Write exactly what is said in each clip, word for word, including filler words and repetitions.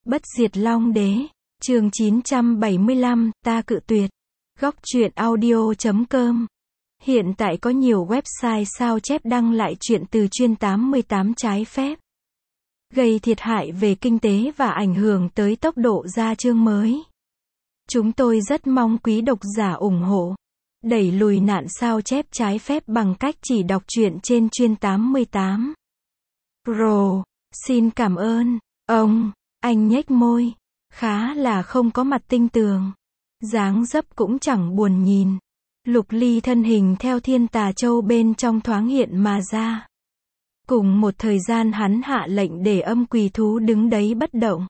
Bất diệt Long Đế. Chương chín trăm bảy mươi lăm, ta cự tuyệt. Góc truyện audio chấm com. Hiện tại có nhiều website sao chép đăng lại truyện từ chuyên tám mươi tám trái phép, gây thiệt hại về kinh tế và ảnh hưởng tới tốc độ ra chương mới. Chúng tôi rất mong quý độc giả ủng hộ, đẩy lùi nạn sao chép trái phép bằng cách chỉ đọc truyện trên chuyên tám mươi tám. Pro, xin cảm ơn. Ông, anh nhếch môi, khá là không có mặt tinh tường. Dáng dấp cũng chẳng buồn nhìn. Lục Ly thân hình theo thiên tà châu bên trong thoáng hiện mà ra. Cùng một thời gian hắn hạ lệnh để âm quỳ thú đứng đấy bất động.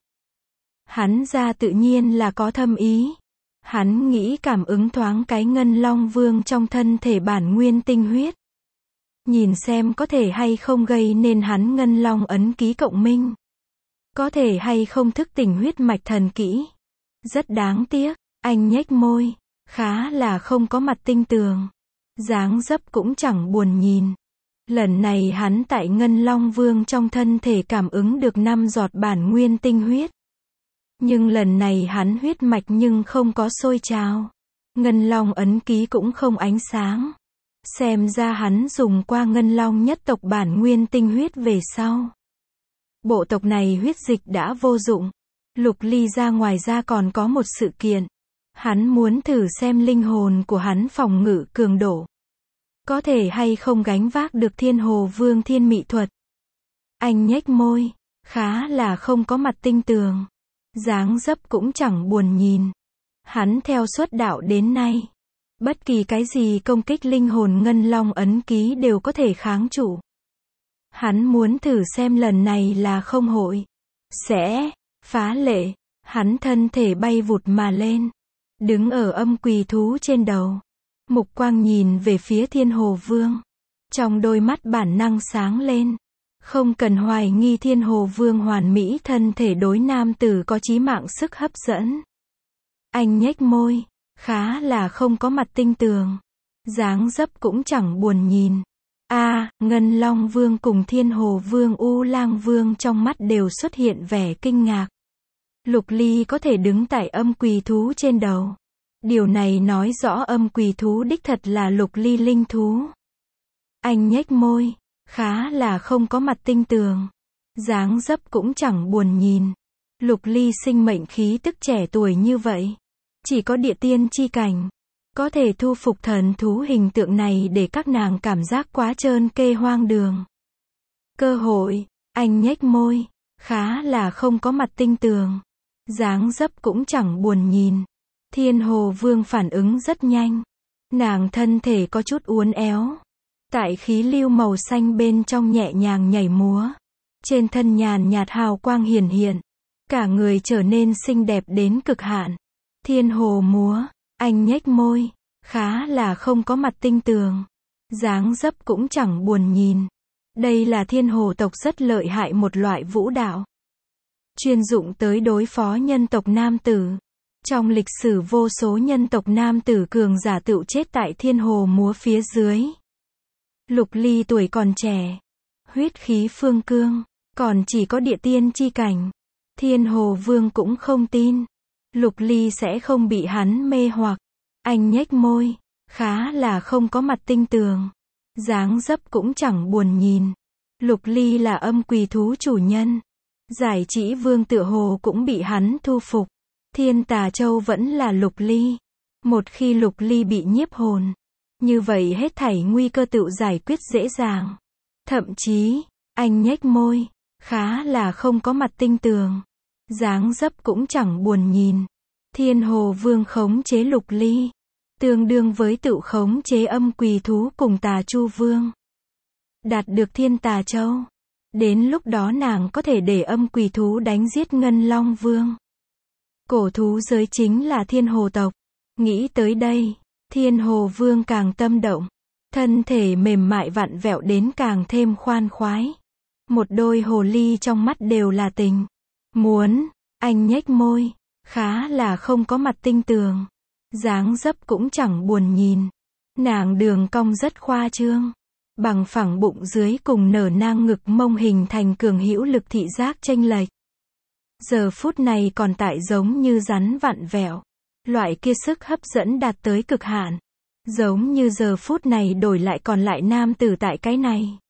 Hắn ra tự nhiên là có thâm ý. Hắn nghĩ cảm ứng thoáng cái ngân long vương trong thân thể bản nguyên tinh huyết. Nhìn xem có thể hay không gây nên hắn ngân long ấn ký cộng minh. Có thể hay không thức tỉnh huyết mạch thần kỹ. Rất đáng tiếc, anh nhếch môi, khá là không có mặt tinh tường. Dáng dấp cũng chẳng buồn nhìn. Lần này hắn tại ngân long vương trong thân thể cảm ứng được năm giọt bản nguyên tinh huyết. Nhưng lần này hắn huyết mạch nhưng không có sôi trào. Ngân long ấn ký cũng không ánh sáng. Xem ra hắn dùng qua ngân long nhất tộc bản nguyên tinh huyết về sau. Bộ tộc này huyết dịch đã vô dụng. Lục Ly ra ngoài ra còn có một sự kiện. Hắn muốn thử xem linh hồn của hắn phòng ngự cường độ. Có thể hay không gánh vác được thiên hồ vương thiên mị thuật. Anh nhếch môi, khá là không có mặt tinh tường. Dáng dấp cũng chẳng buồn nhìn. Hắn theo xuất đạo đến nay. Bất kỳ cái gì công kích linh hồn ngân long ấn ký đều có thể kháng trụ. Hắn muốn thử xem lần này là không hội. Sẽ phá lệ. Hắn thân thể bay vụt mà lên. Đứng ở âm quỳ thú trên đầu. Mục quang nhìn về phía thiên hồ vương. Trong đôi mắt bản năng sáng lên. Không cần hoài nghi thiên hồ vương hoàn mỹ thân thể đối nam tử có chí mạng sức hấp dẫn. Anh nhếch môi, khá là không có mặt tinh tường. Dáng dấp cũng chẳng buồn nhìn. A, à, Ngân Long Vương cùng Thiên Hồ Vương U Lang Vương trong mắt đều xuất hiện vẻ kinh ngạc. Lục Ly có thể đứng tại âm quỳ thú trên đầu. Điều này nói rõ âm quỳ thú đích thật là Lục Ly linh thú. Anh nhếch môi, khá là không có mặt tinh tường. Dáng dấp cũng chẳng buồn nhìn. Lục Ly sinh mệnh khí tức trẻ tuổi như vậy. Chỉ có địa tiên chi cảnh. Có thể thu phục thần thú hình tượng này để các nàng cảm giác quá trơn kê hoang đường. Cơ hội, anh nhếch môi, khá là không có mặt tinh tường. Dáng dấp cũng chẳng buồn nhìn. Thiên hồ vương phản ứng rất nhanh. Nàng thân thể có chút uốn éo. Tại khí lưu màu xanh bên trong nhẹ nhàng nhảy múa. Trên thân nhàn nhạt hào quang hiển hiện. Cả người trở nên xinh đẹp đến cực hạn. Thiên hồ múa, anh nhếch môi, khá là không có mặt tinh tường. Dáng dấp cũng chẳng buồn nhìn. Đây là thiên hồ tộc rất lợi hại một loại vũ đạo. Chuyên dụng tới đối phó nhân tộc nam tử. Trong lịch sử vô số nhân tộc nam tử cường giả tựu chết tại thiên hồ múa phía dưới. Lục Ly tuổi còn trẻ. Huyết khí phương cương. Còn chỉ có địa tiên chi cảnh. Thiên hồ vương cũng không tin. Lục Ly sẽ không bị hắn mê hoặc. Anh nhếch môi. Khá là không có mặt tinh tường. Dáng dấp cũng chẳng buồn nhìn. Lục Ly là âm quỳ thú chủ nhân. Giải Chỉ Vương tựa hồ cũng bị hắn thu phục. Thiên Tà Châu vẫn là Lục Ly. Một khi Lục Ly bị nhiếp hồn. Như vậy hết thảy nguy cơ tựu giải quyết dễ dàng. Thậm chí, anh nhếch môi. Khá là không có mặt tinh tường. Dáng dấp cũng chẳng buồn nhìn. Thiên hồ vương khống chế Lục Ly. Tương đương với tự khống chế âm quỳ thú cùng tà chu vương. Đạt được thiên tà châu. Đến lúc đó nàng có thể để âm quỳ thú đánh giết ngân long vương. Cổ thú giới chính là thiên hồ tộc. Nghĩ tới đây, thiên hồ vương càng tâm động. Thân thể mềm mại vặn vẹo đến càng thêm khoan khoái. Một đôi hồ ly trong mắt đều là tình. Muốn, anh nhếch môi, khá là không có mặt tinh tường. Dáng dấp cũng chẳng buồn nhìn. Nàng đường cong rất khoa trương. Bằng phẳng bụng dưới cùng nở nang ngực mông hình thành cường hữu lực thị giác chênh lệch. giờ phút này còn tại giống như rắn vặn vẹo. Loại kia sức hấp dẫn đạt tới cực hạn. Giống như giờ phút này đổi lại còn lại nam tử tại cái này.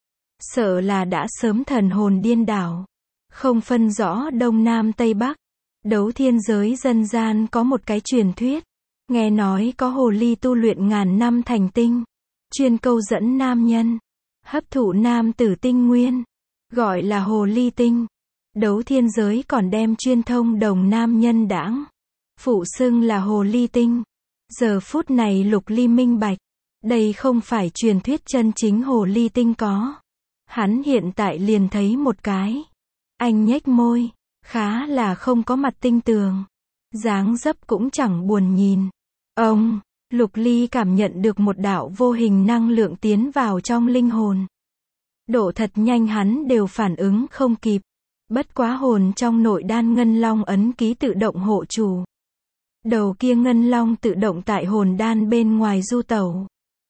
Sợ là đã sớm thần hồn điên đảo. Không phân rõ đông nam tây bắc. Đấu thiên giới dân gian có một cái truyền thuyết. Nghe nói có hồ ly tu luyện ngàn năm thành tinh. Chuyên câu dẫn nam nhân. Hấp thụ nam tử tinh nguyên. Gọi là hồ ly tinh. Đấu thiên giới còn đem chuyên thông đồng nam nhân đãng. Phụ xưng là hồ ly tinh. Giờ phút này Lục Ly minh bạch. Đây không phải truyền thuyết chân chính hồ ly tinh có. Hắn hiện tại liền thấy một cái. Anh nhếch môi. Khá là không có mặt tinh tường. Dáng dấp cũng chẳng buồn nhìn. Ông, Lục Ly cảm nhận được một đạo vô hình năng lượng tiến vào trong linh hồn. Độ thật nhanh hắn đều phản ứng không kịp. Bất quá hồn trong nội đan ngân long ấn ký tự động hộ chủ. Đầu kia ngân long tự động tại hồn đan bên ngoài du tẩu.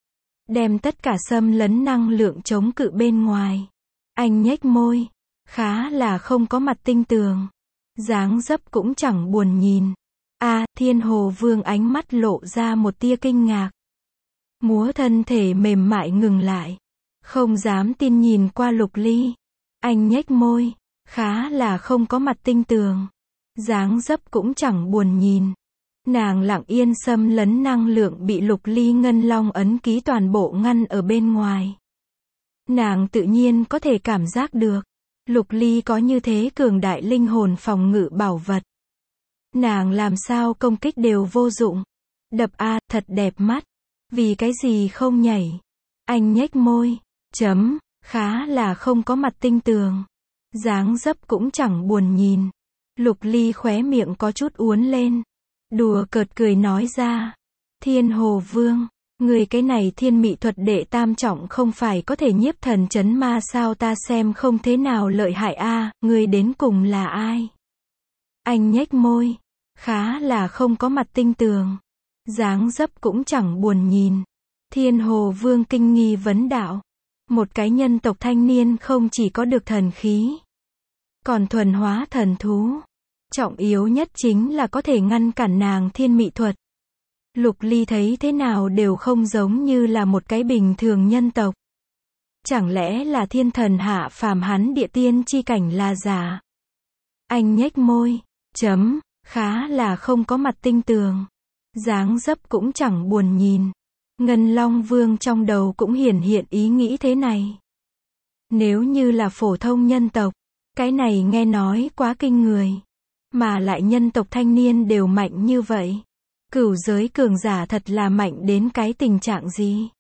Đem tất cả xâm lấn năng lượng chống cự bên ngoài. Anh nhếch môi. Khá là không có mặt tinh tường. Dáng dấp cũng chẳng buồn nhìn. A, Thiên Hồ Vương ánh mắt lộ ra một tia kinh ngạc. Múa thân thể mềm mại ngừng lại. Không dám tin nhìn qua Lục Ly. Anh nhếch môi. Khá là không có mặt tinh tường. Dáng dấp cũng chẳng buồn nhìn. Nàng lặng yên xâm lấn năng lượng bị Lục Ly ngân long ấn ký toàn bộ ngăn ở bên ngoài. Nàng tự nhiên có thể cảm giác được. Lục Ly có như thế cường đại linh hồn phòng ngự bảo vật. Nàng làm sao công kích đều vô dụng. Đập a, thật đẹp mắt. Vì cái gì không nhảy. Anh nhếch môi. Chấm, khá là không có mặt tinh tường. Dáng dấp cũng chẳng buồn nhìn. Lục Ly khóe miệng có chút uốn lên. Đùa cợt cười nói ra. Thiên Hồ Vương, người cái này thiên mị thuật đệ tam trọng không phải có thể nhiếp thần chấn ma sao, ta xem không thế nào lợi hại a, người đến cùng là ai? Anh nhếch môi. Khá là không có mặt tinh tường. Dáng dấp cũng chẳng buồn nhìn. Thiên Hồ Vương kinh nghi vấn đạo. Một cái nhân tộc thanh niên không chỉ có được thần khí. Còn thuần hóa thần thú. Trọng yếu nhất chính là có thể ngăn cản nàng thiên mị thuật. Lục Ly thấy thế nào đều không giống như là một cái bình thường nhân tộc. Chẳng lẽ là thiên thần hạ phàm, hắn địa tiên chi cảnh là giả? Anh nhếch môi. Chấm, khá là không có mặt tinh tường. Dáng dấp cũng chẳng buồn nhìn. Ngân Long Vương trong đầu cũng hiển hiện ý nghĩ thế này. Nếu như là phổ thông nhân tộc, cái này nghe nói quá kinh người. Mà lại nhân tộc thanh niên đều mạnh như vậy. Cửu giới cường giả thật là mạnh đến cái tình trạng gì?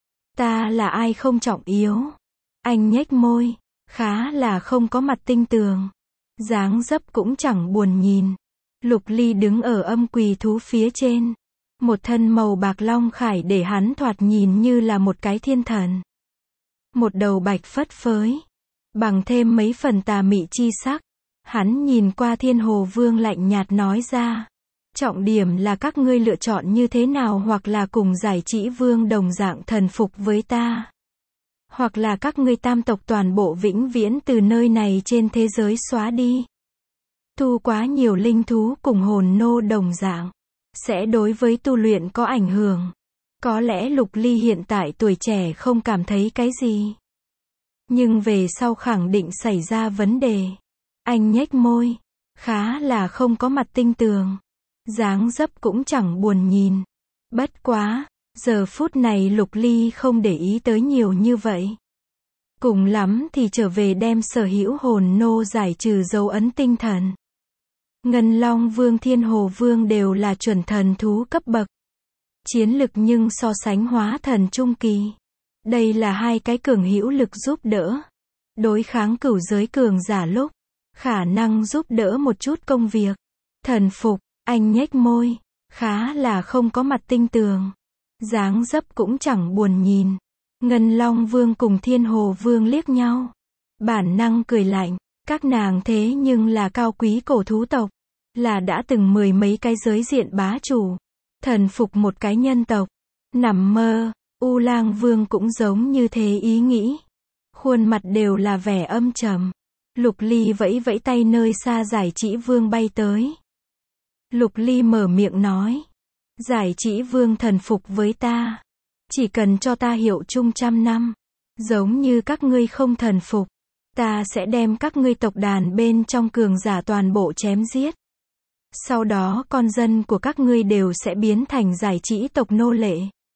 Ta là ai không trọng yếu. Anh nhếch môi. Khá là không có mặt tinh tường. Dáng dấp cũng chẳng buồn nhìn. Lục Ly đứng ở âm quỳ thú phía trên. Một thân màu bạc long khải để hắn thoạt nhìn như là một cái thiên thần. Một đầu bạch phất phới. Bằng thêm mấy phần tà mị chi sắc. Hắn nhìn qua Thiên Hồ Vương lạnh nhạt nói ra. Trọng điểm là các ngươi lựa chọn như thế nào, hoặc là cùng Giải Chỉ Vương đồng dạng thần phục với ta. Hoặc là các ngươi tam tộc toàn bộ vĩnh viễn từ nơi này trên thế giới xóa đi. Tu quá nhiều linh thú cùng hồn nô đồng dạng. Sẽ đối với tu luyện có ảnh hưởng. Có lẽ Lục Ly hiện tại tuổi trẻ không cảm thấy cái gì. Nhưng về sau khẳng định xảy ra vấn đề. Anh nhếch môi. Khá là không có mặt tinh tường. Dáng dấp cũng chẳng buồn nhìn. Bất quá, giờ phút này Lục Ly không để ý tới nhiều như vậy. Cùng lắm thì trở về đem sở hữu hồn nô giải trừ dấu ấn tinh thần. Ngân Long Vương, Thiên Hồ Vương đều là chuẩn thần thú cấp bậc. Chiến lực nhưng so sánh hóa thần trung kỳ. Đây là hai cái cường hữu lực giúp đỡ. Đối kháng cửu giới cường giả lúc. Khả năng giúp đỡ một chút công việc. Thần phục, anh nhếch môi. Khá là không có mặt tinh tường. Dáng dấp cũng chẳng buồn nhìn. Ngân Long Vương cùng Thiên Hồ Vương liếc nhau. Bản năng cười lạnh. Các nàng thế nhưng là cao quý cổ thú tộc. Là đã từng mười mấy cái giới diện bá chủ. Thần phục một cái nhân tộc. Nằm mơ. U Lang Vương cũng giống như thế ý nghĩ. Khuôn mặt đều là vẻ âm trầm. Lục Ly vẫy vẫy tay nơi xa Giải Chỉ Vương bay tới. Lục Ly mở miệng nói. Giải Chỉ Vương thần phục với ta. Chỉ cần cho ta hiệu chung trăm năm. Giống như các ngươi không thần phục. Ta sẽ đem các ngươi tộc đàn bên trong cường giả toàn bộ chém giết. Sau đó con dân của các ngươi đều sẽ biến thành Giải Chỉ tộc nô lệ.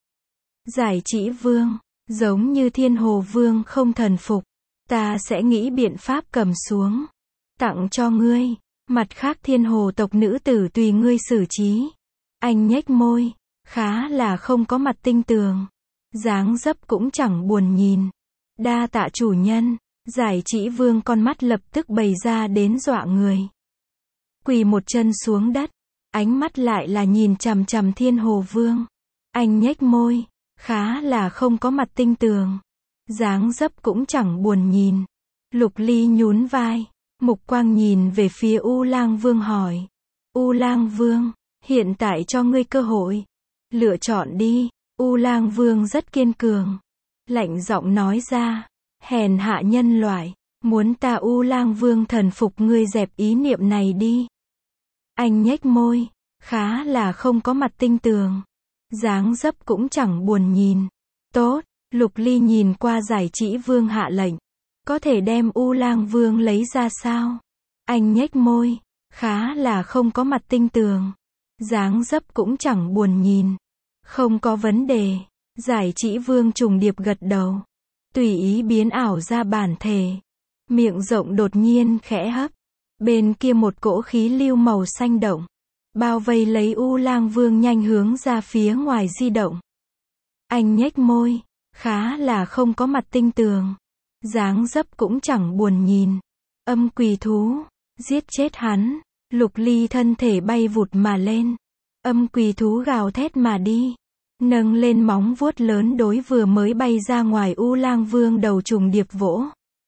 Giải Chỉ Vương, giống như Thiên Hồ Vương không thần phục. Ta sẽ nghĩ biện pháp cầm xuống. Tặng cho ngươi. Mặt khác Thiên Hồ tộc nữ tử tùy ngươi xử trí. Anh nhếch môi. Khá là không có mặt tinh tường. Dáng dấp cũng chẳng buồn nhìn. Đa tạ chủ nhân. Giải Chỉ Vương con mắt lập tức bày ra đến dọa người. Quỳ một chân xuống đất. Ánh mắt lại là nhìn chằm chằm Thiên Hồ Vương. Anh nhếch môi. Khá là không có mặt tinh tường. Dáng dấp cũng chẳng buồn nhìn. Lục Ly nhún vai. Mục quang nhìn về phía U Lang Vương hỏi. U Lang Vương, hiện tại cho ngươi cơ hội. Lựa chọn đi. U Lang Vương rất kiên cường. Lạnh giọng nói ra. Hèn hạ nhân loại. Muốn ta U Lang Vương thần phục ngươi dẹp ý niệm này đi. Anh nhếch môi. Khá là không có mặt tinh tường. Dáng dấp cũng chẳng buồn nhìn. Tốt. Lục Ly nhìn qua Giải Chỉ Vương hạ lệnh. Có thể đem U Lang Vương lấy ra sao? Anh nhếch môi. Khá là không có mặt tinh tường. Dáng dấp cũng chẳng buồn nhìn. Không có vấn đề. Giải Chỉ Vương trùng điệp gật đầu. Tùy ý biến ảo ra bản thể. Miệng rộng đột nhiên khẽ hấp. Bên kia một cỗ khí lưu màu xanh động. Bao vây lấy U Lang Vương nhanh hướng ra phía ngoài di động. Anh nhếch môi. Khá là không có mặt tinh tường. Dáng dấp cũng chẳng buồn nhìn. Âm quỷ thú. Giết chết hắn. Lục Ly thân thể bay vụt mà lên. Âm quỷ thú gào thét mà đi. Nâng lên móng vuốt lớn đối vừa mới bay ra ngoài U Lang Vương đầu trùng điệp vỗ.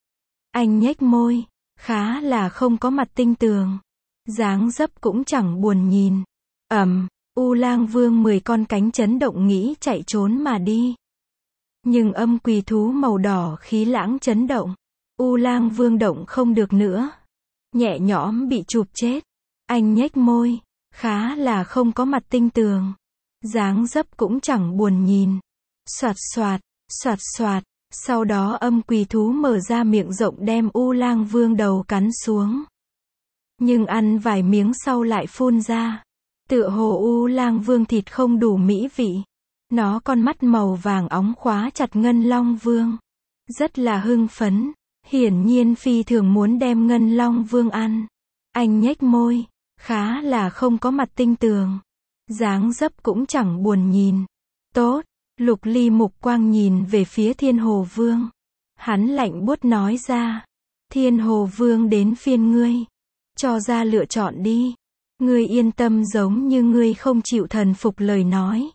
Anh nhếch môi. Khá là không có mặt tinh tường. Dáng dấp cũng chẳng buồn nhìn. Ầm. U Lang Vương mười con cánh chấn động nghĩ chạy trốn mà đi. Nhưng âm quỷ thú màu đỏ khí lãng chấn động. U Lang Vương động không được nữa. Nhẹ nhõm bị chụp chết. Anh nhếch môi. Khá là không có mặt tinh tường. Dáng dấp cũng chẳng buồn nhìn. Soạt soạt, soạt soạt. Sau đó âm quỷ thú mở ra miệng rộng đem U Lang Vương đầu cắn xuống. Nhưng ăn vài miếng sau lại phun ra. Tựa hồ U Lang Vương thịt không đủ mỹ vị. Nó con mắt màu vàng óng khóa chặt Ngân Long Vương. Rất là hưng phấn. Hiển nhiên phi thường muốn đem Ngân Long Vương ăn. Anh nhếch môi. Khá là không có mặt tinh tường. Dáng dấp cũng chẳng buồn nhìn. Tốt. Lục Ly mục quang nhìn về phía Thiên Hồ Vương. Hắn lạnh buốt nói ra. Thiên Hồ Vương đến phiên ngươi. Cho ra lựa chọn đi. Ngươi yên tâm giống như ngươi không chịu thần phục lời nói.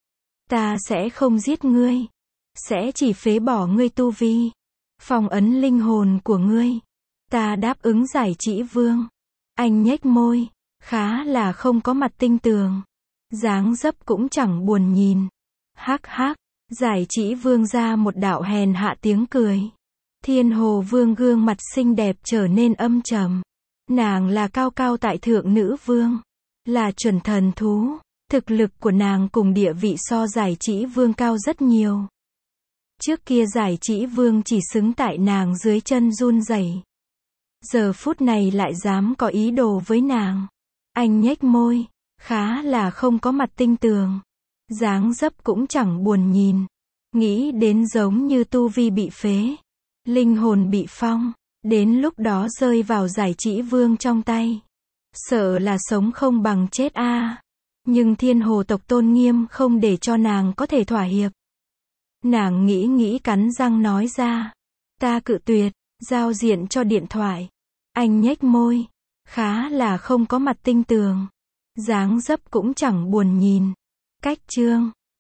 Ta sẽ không giết ngươi. Sẽ chỉ phế bỏ ngươi tu vi. Phong ấn linh hồn của ngươi. Ta đáp ứng Giải Chỉ Vương. Anh nhếch môi. Khá là không có mặt tinh tường. Dáng dấp cũng chẳng buồn nhìn. Hắc hắc. Giải Chỉ Vương ra một đạo hèn hạ tiếng cười. Thiên Hồ Vương gương mặt xinh đẹp trở nên âm trầm. Nàng là cao cao tại thượng nữ vương. Là chuẩn thần thú. Thực lực của nàng cùng địa vị so Giải Chỉ Vương cao rất nhiều. Trước kia Giải Chỉ Vương chỉ xứng tại nàng dưới chân run rẩy. Giờ phút này lại dám có ý đồ với nàng. Anh nhếch môi. Khá là không có mặt tinh tường. Dáng dấp cũng chẳng buồn nhìn. Nghĩ đến giống như tu vi bị phế. Linh hồn bị phong. Đến lúc đó rơi vào Giải Chỉ Vương trong tay. Sợ là sống không bằng chết a. À. Nhưng Thiên Hồ tộc tôn nghiêm không để cho nàng có thể thỏa hiệp. Nàng nghĩ nghĩ cắn răng nói ra. Ta cự tuyệt. Giao diện cho điện thoại. Anh nhếch môi. Khá là không có mặt tinh tường. Dáng dấp cũng chẳng buồn nhìn. Cách chương